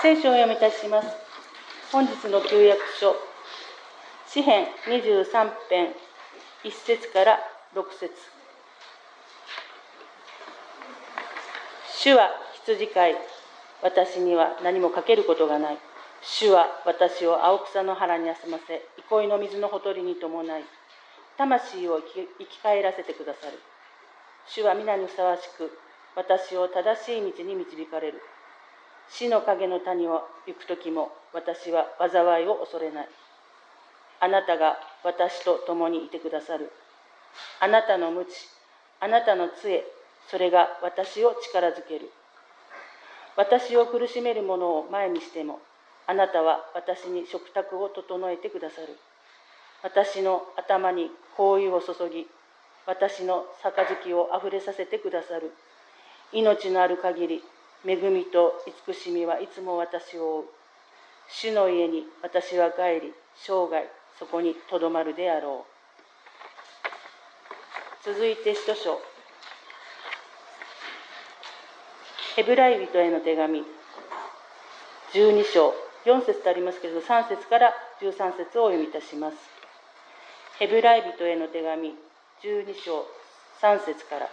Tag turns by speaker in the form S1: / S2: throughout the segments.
S1: 聖書を読みいたします。本日の旧約書、詩編23編1節から6節。主は羊飼い、私には何もかけることがない。主は私を青草の原に休ませ、憩いの水のほとりに伴い、魂を生き返らせてくださる。主は皆にふさわしく、私を正しい道に導かれる。死の影の谷を行くときも、私は災いを恐れない。あなたが私と共にいてくださる。あなたの鞭、あなたの杖、それが私を力づける。私を苦しめる者を前にしても、あなたは私に食卓を整えてくださる。私の頭に香油を注ぎ、私の杯をあふれさせてくださる。命のある限り、恵みと慈しみはいつも私を追う。主の家に私は帰り、生涯そこにとどまるであろう。続いて使徒書、ヘブライ人への手紙12章4節とありますけれど、3節から13節をお読みいたします。ヘブライ人への手紙12章3節から。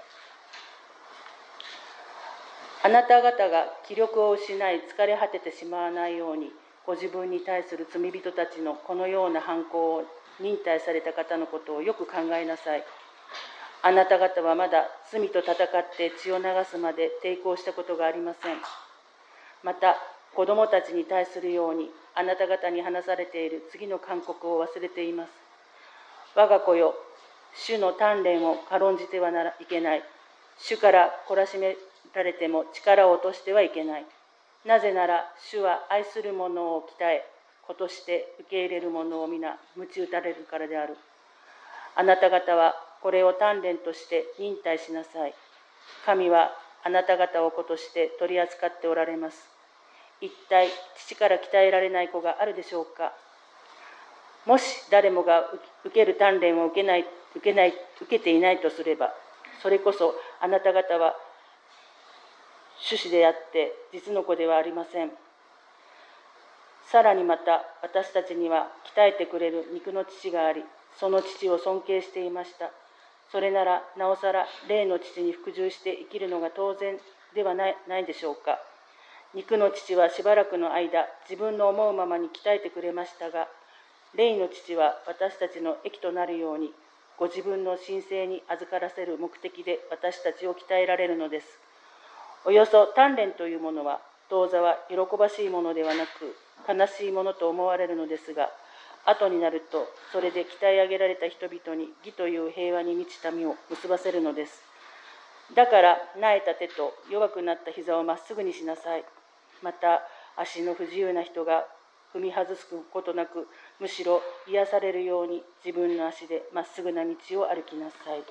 S1: あなた方が気力を失い疲れ果ててしまわないように、ご自分に対する罪人たちのこのような犯行を忍耐された方のことをよく考えなさい。あなた方はまだ罪と戦って血を流すまで抵抗したことがありません。また子供たちに対するように、あなた方に話されている次の勧告を忘れています。我が子よ、主の鍛錬を軽んじてはいけない。主から懲らしめられても力を落としてはいけない。なぜなら主は愛する者を鍛え、子として受け入れる者を皆鞭打たれるからである。あなた方はこれを鍛錬として忍耐しなさい。神はあなた方を子として取り扱っておられます。一体父から鍛えられない子があるでしょうか。もし誰もが受ける鍛錬を受けていないとすれば、それこそあなた方は種子であって実の子ではありません。さらにまた私たちには鍛えてくれる肉の父があり、その父を尊敬していました。それならなおさら霊の父に服従して生きるのが当然ではないでしょうか。肉の父はしばらくの間自分の思うままに鍛えてくれましたが、霊の父は私たちの益となるように、ご自分の神聖に預からせる目的で私たちを鍛えられるのです。およそ鍛錬というものは、当座は喜ばしいものではなく悲しいものと思われるのですが、後になるとそれで鍛え上げられた人々に義という平和に満ちた実を結ばせるのです。だからなえた手と弱くなった膝をまっすぐにしなさい。また足の不自由な人が踏み外すことなく、むしろ癒されるように自分の足でまっすぐな道を歩きなさい。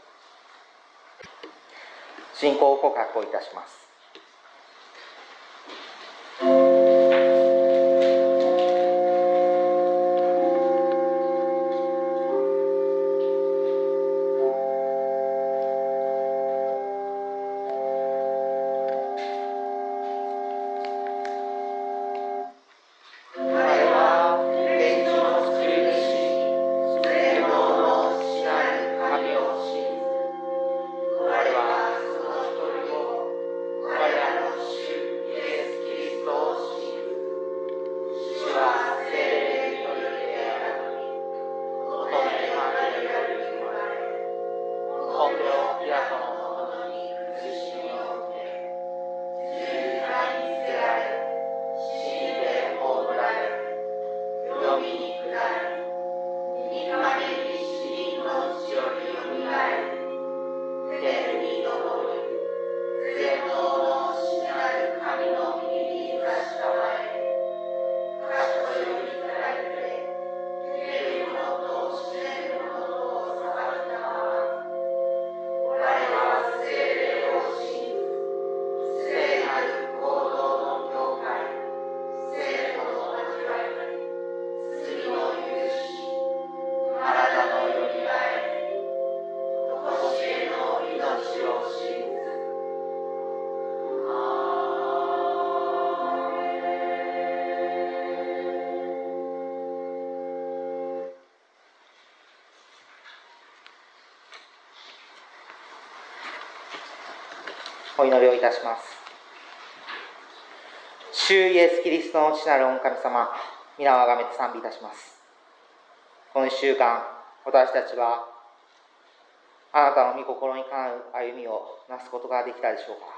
S2: 信仰告白をいたします。 お祈りをいたします。主イエスキリストの父なる御神様、皆をあがめて賛美いたします。この1週間、私たちはあなたの御心にかなう歩みをなすことができたでしょうか。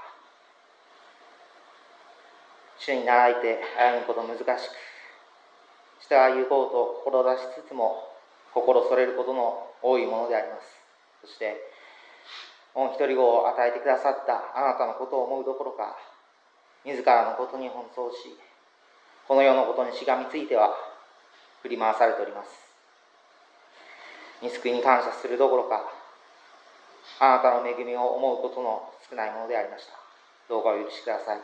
S2: 主に倣いて歩むこと難しく、従い行こうと志しつつも心それることの多いものであります。そして御一人子を与えてくださったあなたのことを思うどころか、自らのことに奔走し、この世のことにしがみついては振り回されております。御救いに感謝するどころか、あなたの恵みを思うことの少ないものでありました。どうかお許しください。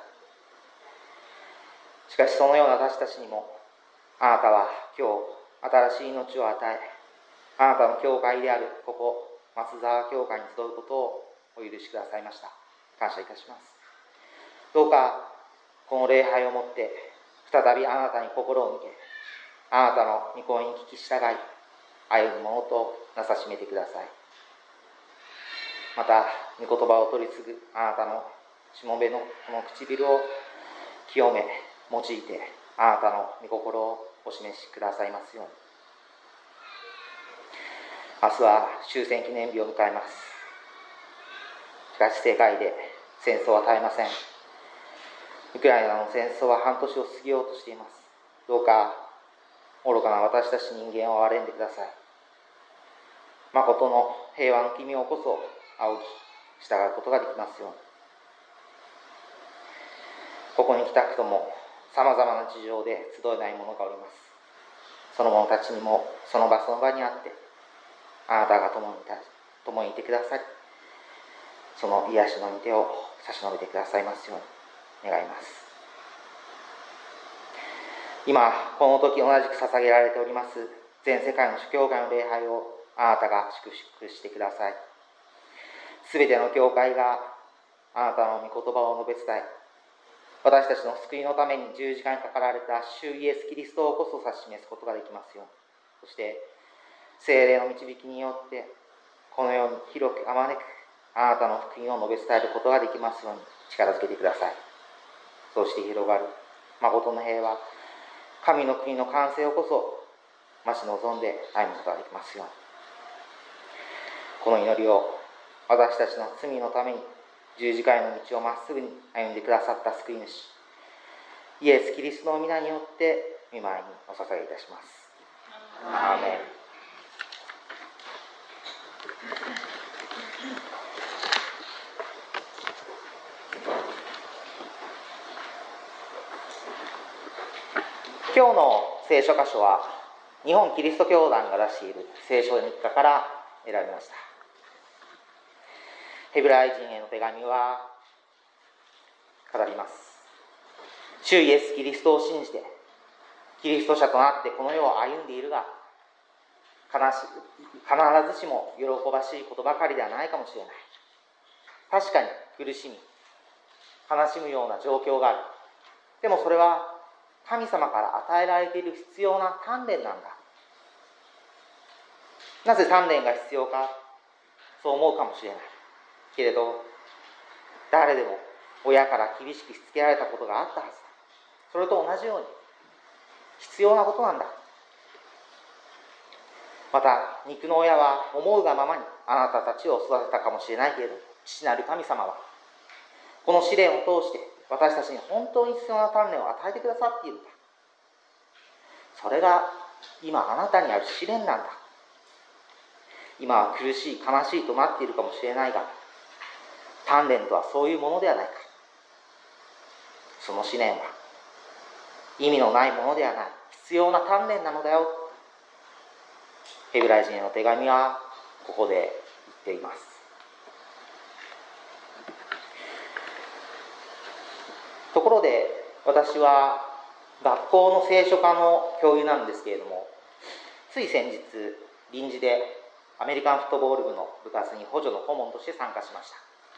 S2: しかしそのような私たちにも、あなたは今日新しい命を与え、あなたの教会であるここ松沢教会に集うことをお許しくださいました。感謝いたします。どうかこの礼拝をもって再びあなたに心を向け、あなたの御声に聞き従い歩むものとなさしめてください。また御言葉を取り次ぐあなたのしもべのこの唇を清め用いて、あなたの御心をお示しくださいますように。明日は終戦記念日を迎えます。しかし世界で戦争は絶えません。ウクライナの戦争は半年を過ぎようとしています。どうか愚かな私たち人間を憐れんでください。誠の平和の奇妙こそ仰ぎ従うことができますように。ここに来たくともさまざまな事情で集えない者がおります。その者たちにもその場その場にあってあなたが共にいてくださり、その癒しの御手を差し伸べてくださいますように願います。今この時同じく捧げられております全世界の諸教会の礼拝をあなたが祝福してください。すべての教会があなたの御言葉を述べ伝え、私たちの救いのために十字架にかかられた主イエスキリストをこそ指し示すことができますように。そして聖霊の導きによってこの世に広くあまねくあなたの福音を述べ伝えることができますように力づけてください。そうして広がる誠の平和、神の国の完成をこそ待ち望んで歩むことができますように。この祈りを私たちの罪のために十字架への道をまっすぐに歩んでくださった救い主イエス・キリストの皆によって御前にお捧げいたします。アーメン。今日の聖書箇所は日本キリスト教団が出している聖書日課から選びました。ヘブライ人への手紙は語ります。主イエス・キリストを信じてキリスト者となってこの世を歩んでいるが、必ずしも喜ばしいことばかりではないかもしれない。確かに苦しみ悲しむような状況がある。でもそれは神様から与えられている必要な鍛錬なんだ。なぜ鍛錬が必要か、そう思うかもしれないけれど、誰でも親から厳しくしつけられたことがあったはずだ。それと同じように必要なことなんだ。また肉の親は思うがままにあなたたちを育てたかもしれないけれど、父なる神様はこの試練を通して私たちに本当に必要な鍛錬を与えてくださっているんだ。それが今あなたにある試練なんだ。今は苦しい悲しいとなっているかもしれないが、鍛錬とはそういうものではないか。その試練は意味のないものではない、必要な鍛錬なのだよ。ヘブライ人への手紙はここで言っています。ところで私は学校の聖書科の教諭なんですけれども、つい先日臨時でアメリカンフットボール部の部活に補助の顧問として参加しました。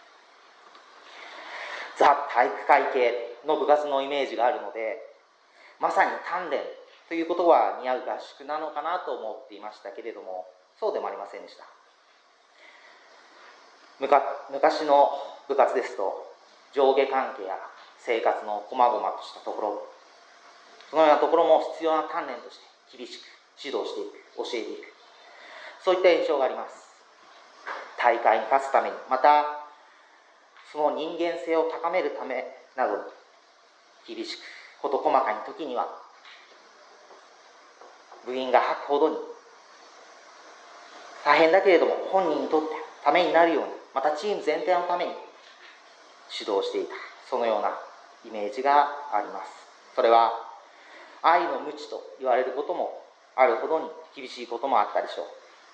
S2: ザ・体育会系の部活のイメージがあるので、まさに鍛錬ということは似合う合宿なのかなと思っていましたけれども、そうでもありませんでした。昔の部活ですと上下関係や生活の細々としたところ、そのようなところも必要な鍛錬として厳しく指導していく、教えていく、そういった印象があります。大会に勝つために、またその人間性を高めるためなどに厳しく、事細かに時には部員が吐くほどに大変だけれども本人にとってためになるように、またチーム全体のために指導していた、そのようなイメージがあります。それは愛の無知と言われることもあるほどに厳しいこともあったでしょう。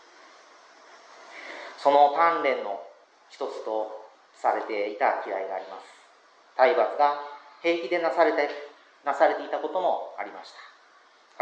S2: その鍛錬の一つとされていた嫌いがあります。体罰が平気でなされていたこともありました。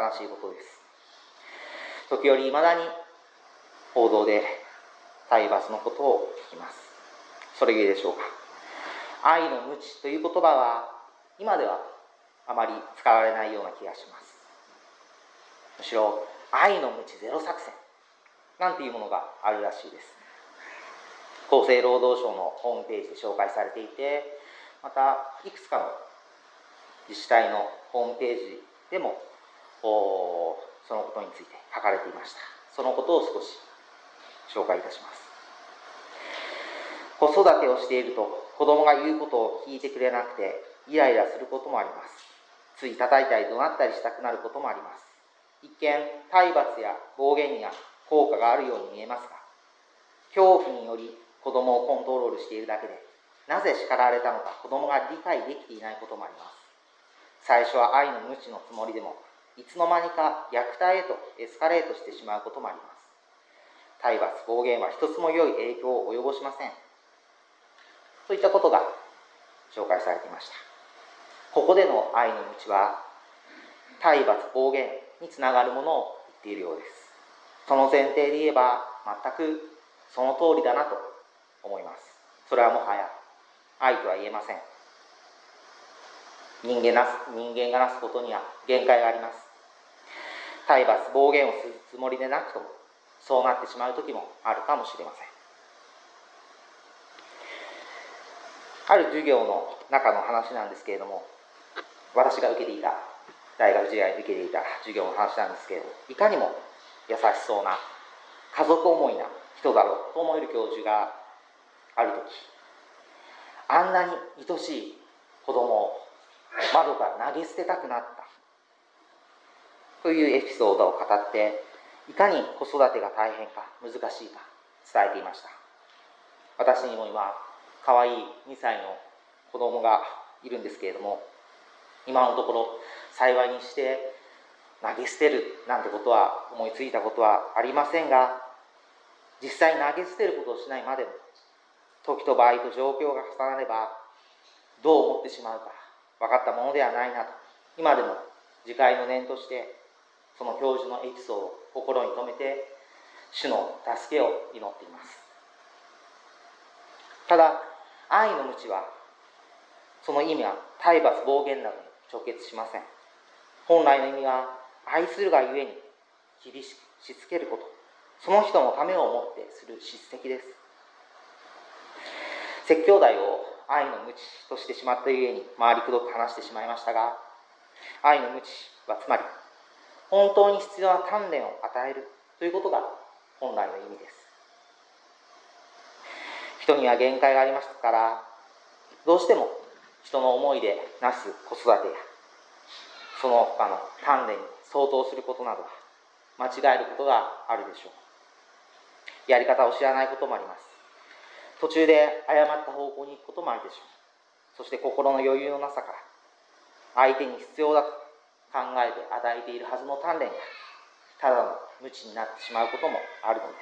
S2: 悲しいことです。時折いまだに報道で体罰のことを聞きます。それゆえでしょうか、愛の無知という言葉は今ではあまり使われないような気がします。むしろ愛の無知ゼロ作戦なんていうものがあるらしいです。厚生労働省のホームページで紹介されていて、またいくつかの自治体のホームページでもそのことについて書かれていました。そのことを少し紹介いたします。子育てをしていると子供が言うことを聞いてくれなくてイライラすることもあります。つい叩いたり怒鳴ったりしたくなることもあります。一見体罰や暴言には効果があるように見えますが、恐怖により子供をコントロールしているだけで、なぜ叱られたのか子供が理解できていないこともあります。最初は愛の無知のつもりでも、いつの間にか虐待へとエスカレートしてしまうこともあります。体罰、暴言は一つも良い影響を及ぼしません。といったことが紹介されていました。ここでの愛の無知は、体罰、暴言につながるものを言っているようです。その前提で言えば、全くその通りだなと思います。それはもはや愛とは言えません。人間がなすことには限界があります。体罰、暴言をするつもりでなくとも、そうなってしまう時もあるかもしれません。ある授業の中の話なんですけれども、私が受けていた大学時代に受けていた授業の話なんですけれども、いかにも優しそうな家族思いな人だろうと思える教授がある時、あんなに愛しい子供を窓から投げ捨てたくなったというエピソードを語って、いかに子育てが大変か難しいか伝えていました。私にも今可愛い2歳の子供がいるんですけれども、今のところ幸いにして投げ捨てるなんてことは思いついたことはありませんが、実際投げ捨てることをしないまでも、時と場合と状況が重なればどう思ってしまうか分かったものではないなと、今でも自戒の念としてその教授のエピソードを心に留めて主の助けを祈っています。ただ愛の無知は、その意味は体罰暴言などに直結しません。本来の意味は愛するがゆえに厳しくしつけること、その人のためを思ってする叱責です。説教題を愛の無知としてしまったゆえに回りくどく話してしまいましたが、愛の無知はつまり本当に必要な鍛錬を与えるということが本来の意味です。人には限界がありますから、どうしても人の思いでなす子育てやその他の鍛錬に相当することなどは間違えることがあるでしょう。やり方を知らないこともあります。途中で誤った方向に行くこともあるでしょう。そして心の余裕のなさから相手に必要だと考えて与えているはずの鍛錬がただの無知になってしまうこともあるのです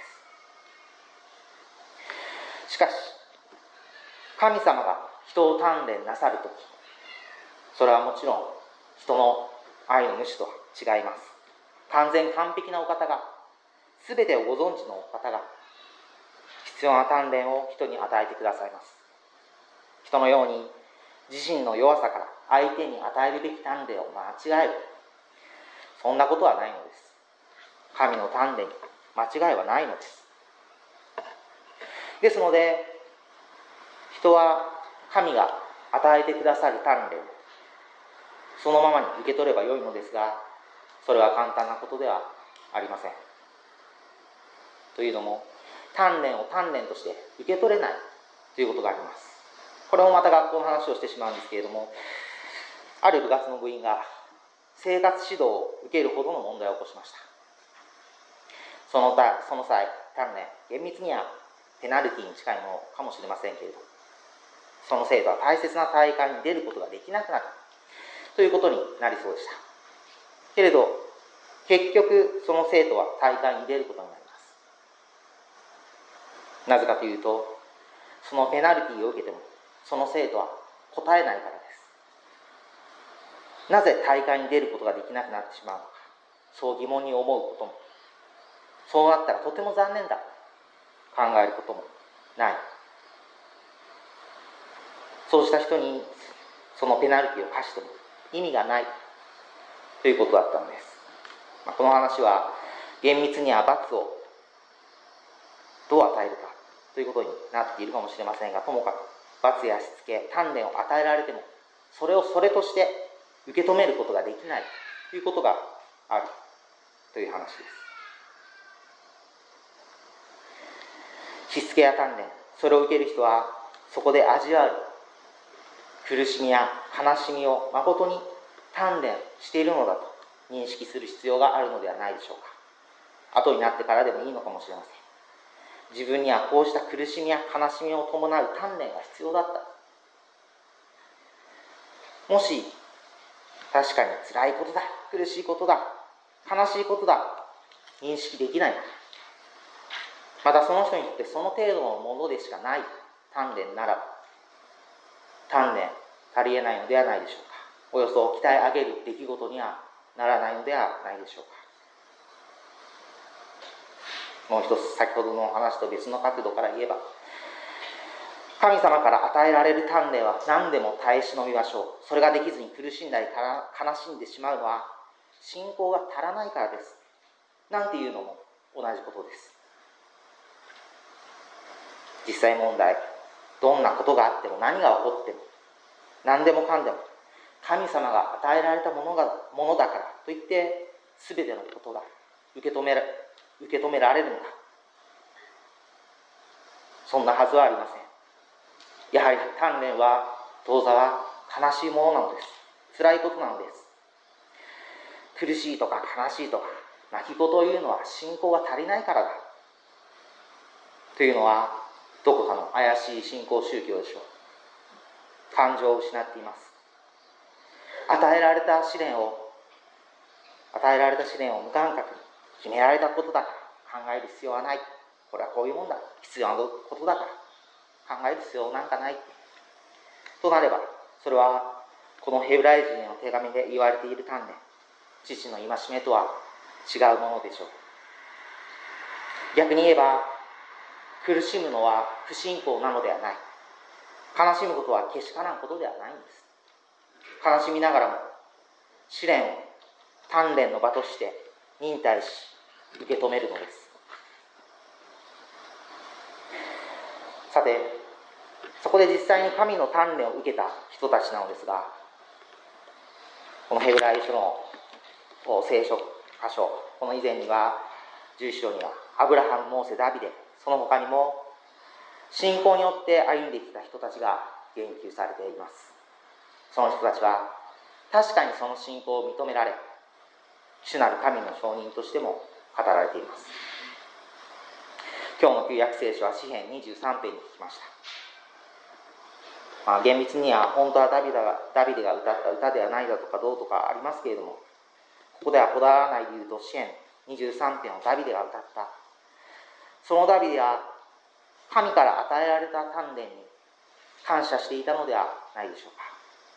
S2: 。しかし神様が人を鍛錬なさるとき、それはもちろん人の愛の無知とは違います。完全完璧なお方が、すべてをご存知のお方が必要な鍛錬を人に与えてくださいます。人のように自身の弱さから相手に与えるべき鍛錬を間違える、そんなことはないのです。神の鍛錬に間違いはないのです。ですので人は神が与えてくださる鍛錬をそのままに受け取ればよいのですが、それは簡単なことではありません。というのも、鍛錬を鍛錬として受け取れないということがあります。これもまた学校の話をしてしまうんですけれども、ある部活の部員が生活指導を受けるほどの問題を起こしました。その際、鍛錬、厳密にはペナルティに近いものかもしれませんけれど、その生徒は大切な大会に出ることができなくなるということになりそうでした。けれど、結局その生徒は大会に出ることになります。なぜかというと、そのペナルティを受けてもその生徒は答えないからです。なぜ大会に出ることができなくなってしまうのか、そう疑問に思うことも、そうなったらとても残念だと考えることもない。そうした人にそのペナルティを課しても意味がないということだったのです。この話は厳密には罰をどう与えるかということになっているかもしれませんが、ともかく罰やしつけ、鍛錬を与えられてもそれをそれとして受け止めることができないということがあるという話です。しつけや鍛錬、それを受ける人はそこで味わう苦しみや悲しみを誠に鍛錬しているのだと認識する必要があるのではないでしょうか。後になってからでもいいのかもしれません。自分にはこうした苦しみや悲しみを伴う鍛錬が必要だった。もし確かに辛いことだ、苦しいことだ、悲しいことだ、認識できない。またその人にとってその程度のものでしかない鍛錬ならば、鍛錬足りえないのではないでしょうか。およそ鍛え上げる出来事にはならないのではないでしょうか。もう一つ、先ほどの話と別の角度から言えば、神様から与えられる鍛錬は何でも耐え忍びましょう。それができずに苦しんだり悲しんでしまうのは信仰が足らないからです。なんていうのも同じことです。実際問題、どんなことがあっても何が起こっても何でもかんでも神様が与えられたものだからといって全てのことが受け止められるのか、そんなはずはありません。やはり鍛錬は当座は悲しいものなのです。辛いことなのです。苦しいとか悲しいとか泣き言を言うのは信仰が足りないからだというのはどこかの怪しい信仰宗教でしょう。感情を失っています。与えられた試練を無感覚に決められたことだから考える必要はない。これはこういうもんだ。必要なことだから考える必要なんかない。となれば、それはこのヘブライ人への手紙で言われている鍛錬、父の戒めとは違うものでしょう。逆に言えば、苦しむのは不信仰なのではない。悲しむことはけしからんことではないんです。悲しみながらも試練を鍛錬の場として忍耐し受け止めるのです。さて、そこで実際に神の鍛錬を受けた人たちなのですが、このヘブライ書の聖書箇所、この以前には11章にはアブラハム、モーセ、ダビデ、その他にも信仰によって歩んできた人たちが言及されています。その人たちは確かにその信仰を認められ、主なる神の証人としても語られています。今日の旧約聖書は詩編23編に聞きました。厳密には本当はダビデが歌った歌ではないだとかどうとかありますけれども、ここではこだわらないで言うと詩編23編をダビデが歌った。そのダビデは神から与えられた鍛錬に感謝していたのではないでしょうか。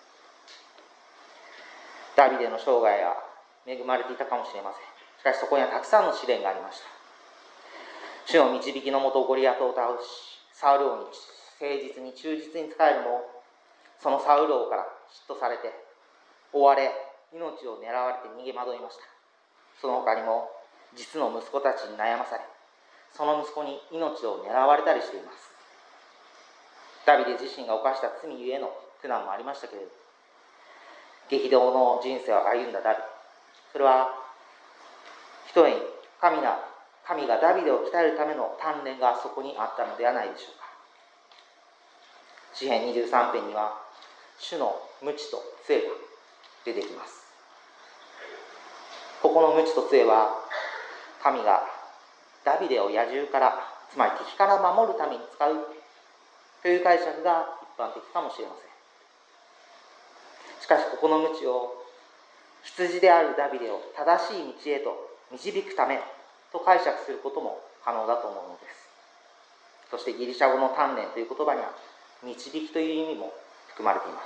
S2: ダビデの生涯は恵まれていたかもしれません。しかしそこにはたくさんの試練がありました。主の導きのもとゴリアテを倒し、サウル王に誠実に忠実に仕えるも、そのサウル王から嫉妬されて追われ、命を狙われて逃げ惑いました。その他にも実の息子たちに悩まされ、その息子に命を狙われたりしています。ダビデ自身が犯した罪ゆえの苦難もありましたけれど、激動の人生を歩んだダビデ、それはひとえに神がダビデを鍛えるための鍛錬がそこにあったのではないでしょうか。詩編23編には主の無知と杖が出てきます。ここの無知と杖は、神がダビデを野獣から、つまり敵から守るために使うという解釈が一般的かもしれません。しかしここの無知を、羊であるダビデを正しい道へと導くためと解釈することも可能だと思うのです。そしてギリシャ語の鍛錬という言葉には導きという意味も含まれています。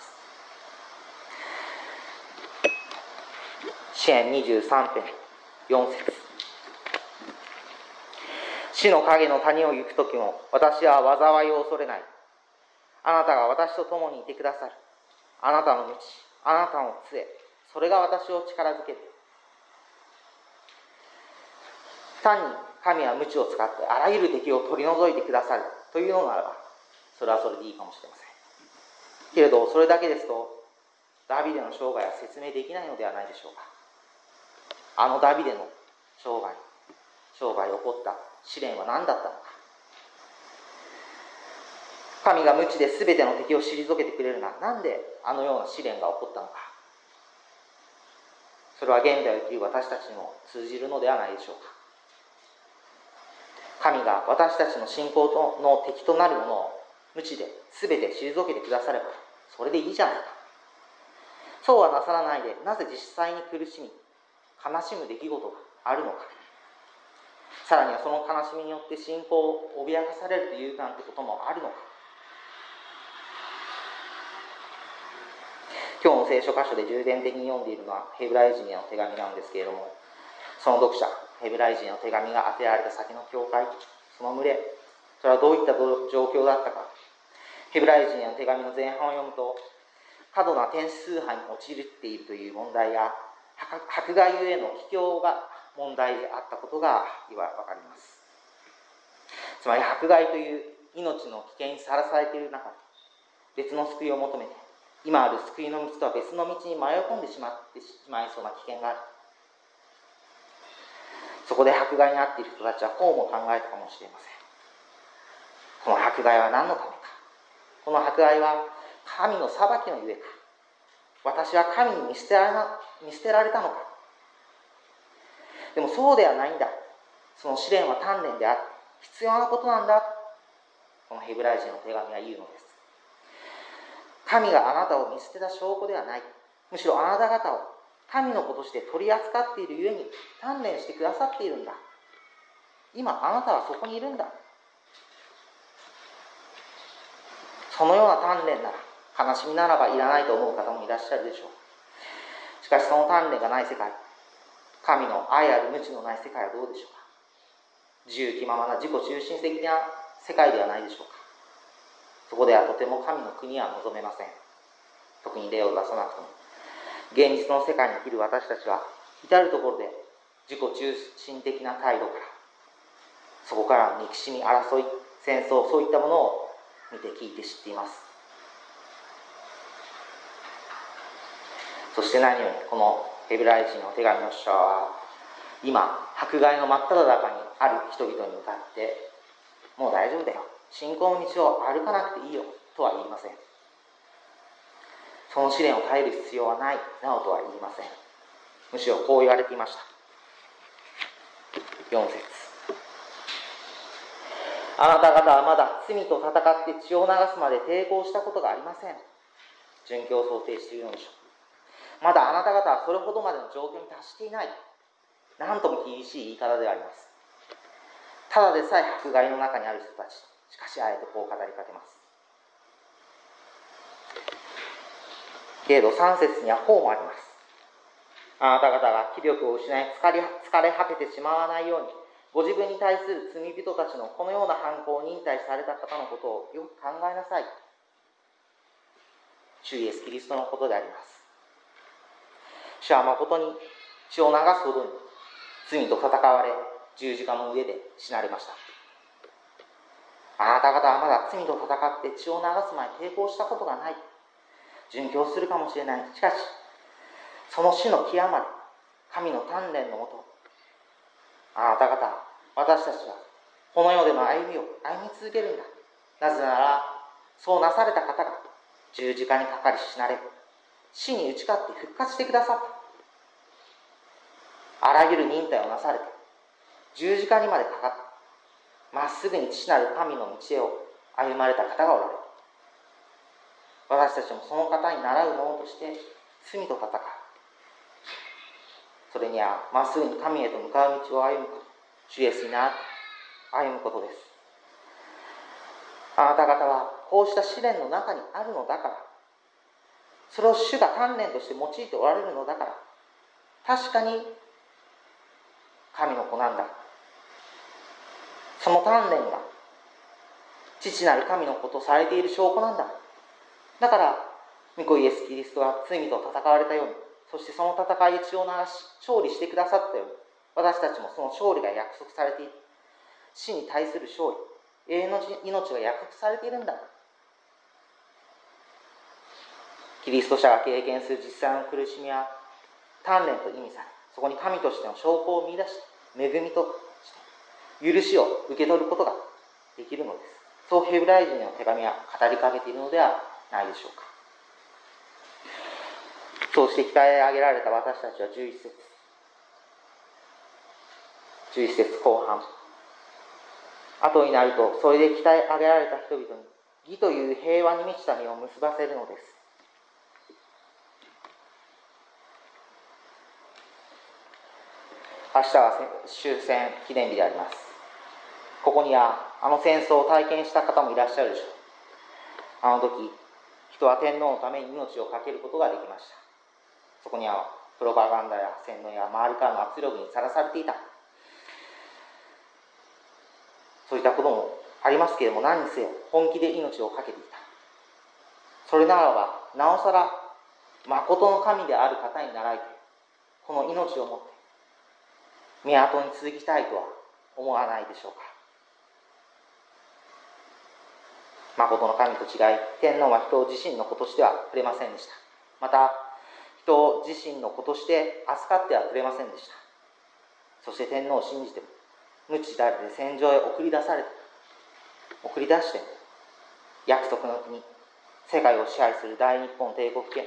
S2: 詩編23編4節、死の影の谷を行くときも私は災いを恐れない。あなたが私と共にいてくださる。あなたの道、あなたの杖、それが私を力づける。単に神は無知を使ってあらゆる敵を取り除いてくださるというのならば、それはそれでいいかもしれません。けれどそれだけですとダビデの生涯は説明できないのではないでしょうか。あのダビデの生涯起こった試練は何だったのか。神が無知で全ての敵を退けてくれるなら、なんであのような試練が起こったのか。それは現代を生きる私たちにも通じるのではないでしょうか。神が私たちの信仰の敵となるものを無知で全て退けてくだされば、それでいいじゃないか。そうはなさらないで、なぜ実際に苦しみ悲しむ出来事があるのか。さらにはその悲しみによって信仰を脅かされるというなんてこともあるのか。今日の聖書箇所で重点的に読んでいるのはヘブライ人への手紙なんですけれども、その読者、ヘブライ人への手紙が当てられた先の教会、その群れ、それはどういった状況だったか。ヘブライ人への手紙の前半を読むと、過度な点数派に陥っているという問題や、迫害ゆえの卑怯が問題であったことが分かります。つまり迫害という命の危険にさらされている中で、別の救いを求めて、今ある救いの道とは別の道に迷い込んでしまいそうな危険がある。そこで迫害に遭っている人たちはこうも考えたかもしれません。この迫害は何のためか。この迫害は神の裁きのゆえか。私は神に見捨てられたのか。でもそうではないんだ。その試練は鍛錬であって必要なことなんだ。このヘブライ人の手紙は言うのです。神があなたを見捨てた証拠ではない。むしろあなた方を神の子として取り扱っているゆえに鍛錬してくださっているんだ。今あなたはそこにいるんだ。そのような鍛錬なら、悲しみならばいらないと思う方もいらっしゃるでしょう。しかしその鍛錬がない世界、神の愛ある無知のない世界はどうでしょうか。自由気ままな自己中心的な世界ではないでしょうか。そこではとても神の国は望めません。特に例を出さなくとも、現実の世界に生きる私たちは至るところで自己中心的な態度から、そこから憎しみ、争い、戦争、そういったものを見て聞いて知っています。そして何よりこのヘブライ人の手紙の書者は、今迫害の真っ只中にある人々に向かって、もう大丈夫だよ、信仰の道を歩かなくていいよとは言いません。その試練を耐える必要はないなどとは言いません。むしろこう言われていました。4節、あなた方はまだ罪と戦って血を流すまで抵抗したことがありません。殉教を想定しているのでしょう。まだあなた方はそれほどまでの状況に達していない。なんとも厳しい言い方であります。ただでさえ迫害の中にある人たち、しかしあえてこう語りかけます。けれど3節にはこうもあります。あなた方が気力を失い疲れ果ててしまわないように、ご自分に対する罪人たちのこのような犯行を忍耐された方のことをよく考えなさい。主イエスキリストのことであります。主は誠に血を流すほどに罪と戦われ、十字架の上で死なれました。あなた方はまだ罪と戦って血を流す前に抵抗したことがない。 殉教するかもしれない。しかし、その死の極まで神の鍛錬のもと、あなた方、私たちはこの世での歩みを歩み続けるんだ。なぜなら、そうなされた方が十字架にかかり死なれ、死に打ち勝って復活してくださった。あらゆる忍耐をなされて、十字架にまでかかって、まっすぐに父なる神の道へを歩まれた方がおられる。私たちもその方に倣う者として罪と戦う。それにはまっすぐに神へと向かう道を歩むこと、主イエスに倣って歩むことです。あなた方はこうした試練の中にあるのだから、それを主が鍛錬として用いておられるのだから、確かに神の子なんだ。その鍛錬が父なる神の子とされている証拠なんだ。だから御子イエス・キリストは罪と戦われたように、そしてその戦いで血を流し勝利してくださったように、私たちもその勝利が約束されている。死に対する勝利、永遠の命が約束されているんだ。キリスト者が経験する実際の苦しみは鍛錬と意味され、そこに神としての証拠を見出して恵みとして許しを受け取ることができるのです。そうヘブライ人の手紙は語りかけているのではないでしょうか。そうして鍛え上げられた私たちは11節後半、後になるとそれで鍛え上げられた人々に義という平和に満ちた実を結ばせるのです。明日は終戦記念日であります。ここにはあの戦争を体験した方もいらっしゃるでしょう。あの時、人は天皇のために命を懸けることができました。そこにはプロパガンダや洗脳や周りからの圧力にさらされていた。そういったこともありますけれども、何にせよ本気で命を懸けていた。それならば、なおさら誠の神である方に倣いて、この命をもって港に続きたいとは思わないでしょうか。誠の神と違い、天皇は人を自身の子としてはくれませんでした。また、人を自身の子として扱ってはくれませんでした。そして天皇を信じても、無知だれで戦場へ送り出しても、約束の国、世界を支配する大日本帝国を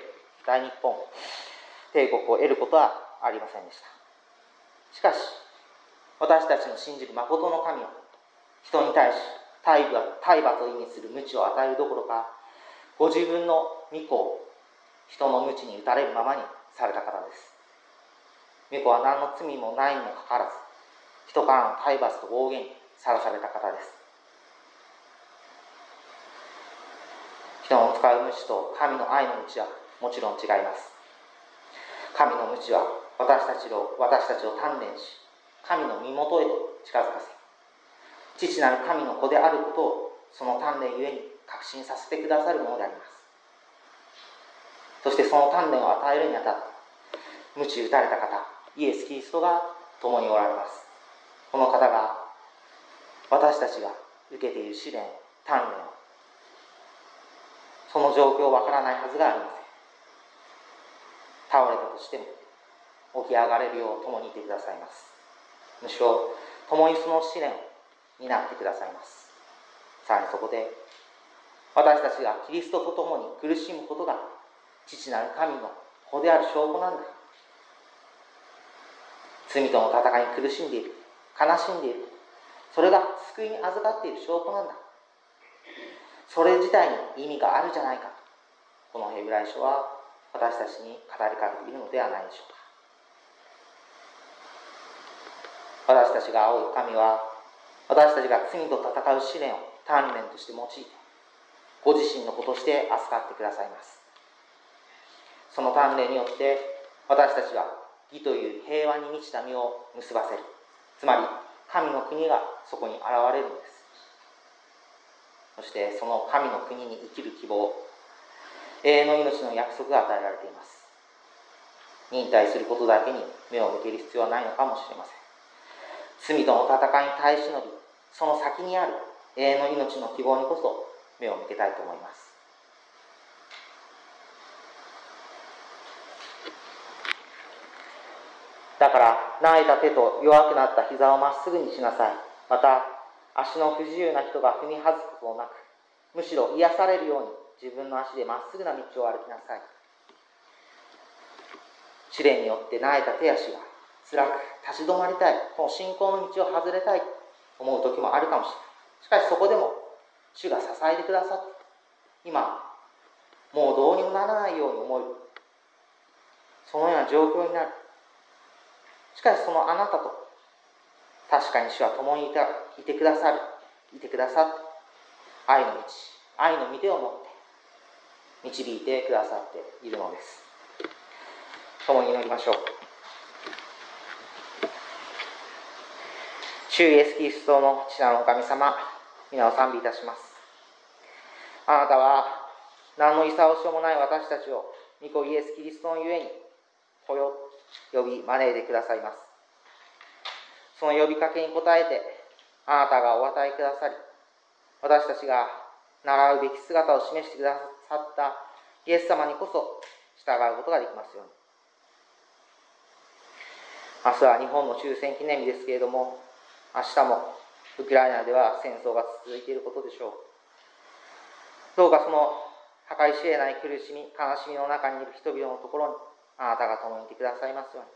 S2: 得ることはありませんでした。しかし、私たちの信じる誠の神は、人に対し体罰を意味する鞭を与えるどころか、ご自分の御子を人の鞭に打たれるままにされた方です。御子は何の罪もないにもかかわらず、人からの体罰と暴言にさらされた方です。人の使う鞭と神の愛の鞭はもちろん違います。神の鞭は私たちを鍛錬し、神の身元へと近づかせ、父なる神の子であることをその鍛錬ゆえに確信させてくださるものであります。そしてその鍛錬を与えるにあたって、鞭打たれた方、イエス・キリストが共におられます。この方が私たちが受けている試練、鍛錬、その状況をわからないはずがありません。倒れたとしても起き上がれるよう共にいてくださいます。むしろ共にその試練を担ってくださいます。さらにそこで、私たちがキリストと共に苦しむことが父なる神の子である証拠なんだ。罪との戦いに苦しんでいる、悲しんでいる、それが救いに預かっている証拠なんだ。それ自体に意味があるじゃないか。このヘブライ書は私たちに語りかけているのではないでしょうか。私たちが仰ぐ神は、私たちが罪と戦う試練を鍛錬として用いて、ご自身の子として扱ってくださいます。その鍛錬によって私たちは義という平和に満ちた実を結ばせる。つまり神の国がそこに現れるのです。そしてその神の国に生きる希望、永遠の命の約束が与えられています。忍耐することだけに目を向ける必要はないのかもしれません。罪との戦いに耐え忍び、その先にある永遠の命の希望にこそ目を向けたいと思います。 だから、慣れた手と弱くなった膝をまっすぐにしなさい。また、足の不自由な人が踏み外すことなく、むしろ癒されるように自分の足でまっすぐな道を歩きなさい。試練によって慣れた手足が辛く立ち止まりたい、この信仰の道を外れたいと思う時もあるかもしれない。しかしそこでも主が支えてくださって、今もうどうにもならないように思える、そのような状況になる。しかしそのあなたと確かに主は共にいてくださって愛の道、愛の御手を持って導いてくださっているのです。共に祈りましょう。主イエス・キリストの父なるお神様、皆を賛美いたします。あなたは何のいさおしようもない私たちを御子イエス・キリストのゆえにこよ呼び招いてくださいます。その呼びかけに応えてあなたがお与えくださり、私たちが習うべき姿を示してくださったイエス様にこそ従うことができますように。明日は日本の終戦記念日ですけれども、明日もウクライナでは戦争が続いていることでしょう。どうかその計り知れない苦しみ、悲しみの中にいる人々のところにあなたが共にいてくださいますように。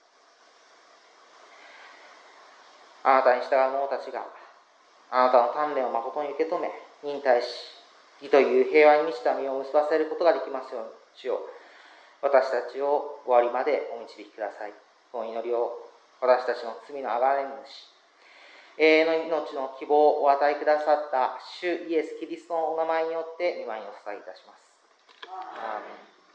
S2: あなたに従う者たちがあなたの鍛錬を誠に受け止め、忍耐し、義という平和に満ちた実を結ばせることができますように。主よ、私たちを終わりまでお導きください。この祈りを私たちの罪のあがられ主、永遠の命の希望をお与えくださった主イエス・キリストのお名前によって御前にお捧げいたします。アーメン。